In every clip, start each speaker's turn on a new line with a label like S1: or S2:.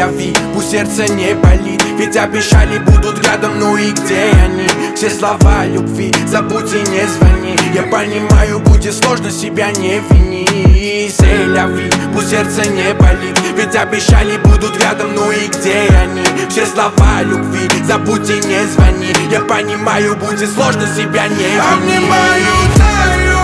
S1: Сель-Ля-Ви, пусть сердце не болит, ведь обещали будут рядом, ну и где они? Все слова любви, забудь и не звони. Я понимаю, будет сложно, себя не вини. Сель-Ля-Ви, пусть сердце не болит, ведь обещали будут рядом, ну и где они? Все слова любви, забудь и не звони. Я понимаю, будет сложно, себя не вини.
S2: Обнимаю, таю,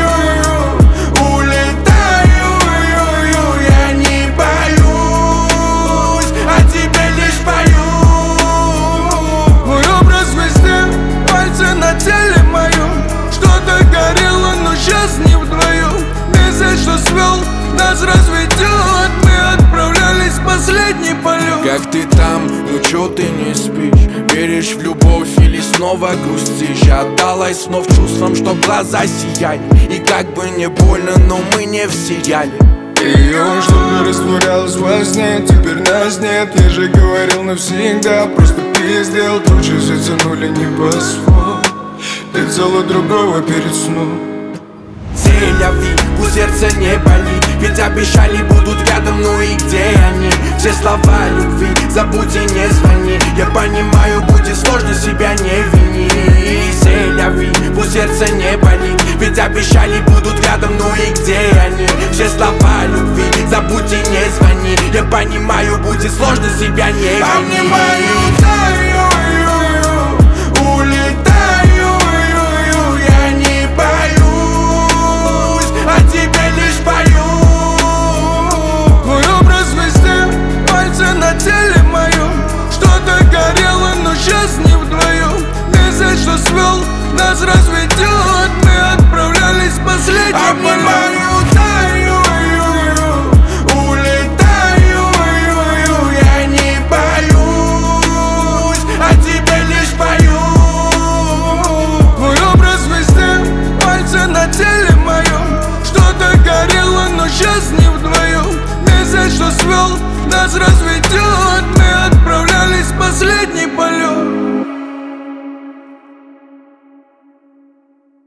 S2: улетаю, я не боюсь, о тебе лишь пою. Мой образ везде, пальцы на теле моем. Что-то горело, но сейчас не вдвоем. Месяц, что свел, нас разведет. Мы отправлялись в последний полет.
S1: Как ты там, ну чё ты не спишь? Веришь в любовь или снова грустишь? Отдалась снов чувствам, что глаза сияли. И как бы не больно, но мы не в сериале.
S2: Ее что-то растворялось во сне, теперь нас нет. Я же говорил навсегда, просто пиздел. Тучи затянули небосвод, ты взяла другого перед сном.
S1: Сель-Ля-Ви, пусть сердце не болит, ведь обещали будут рядом, ну и где они? Все слова любви, забудь и не звони. Я понимаю, будет сложно, себя не вини. Сель-Ля-Ви, пусть сердце не болит, ведь обещали будут рядом, ну и где они? Все слова любви, забудь и не звони. Я понимаю, будет сложно, себя не вини.
S2: Обнимаю, таю, улетаю, я не боюсь, о тебе лишь пою. Твой образ везде, пальцы на теле моем. Что-то горело, но сейчас не вдвоем. Месяц, что свел, нас разведет. Мы отправлялись в последний полет. Обнимаю, таю, улетаю, я не боюсь, о тебе лишь пою. Твой образ везде, пальцы на теле моем. Что-то горело, но сейчас не вдвоем. Месяц, что свел, нас разведет. Мы отправлялись в последний полет.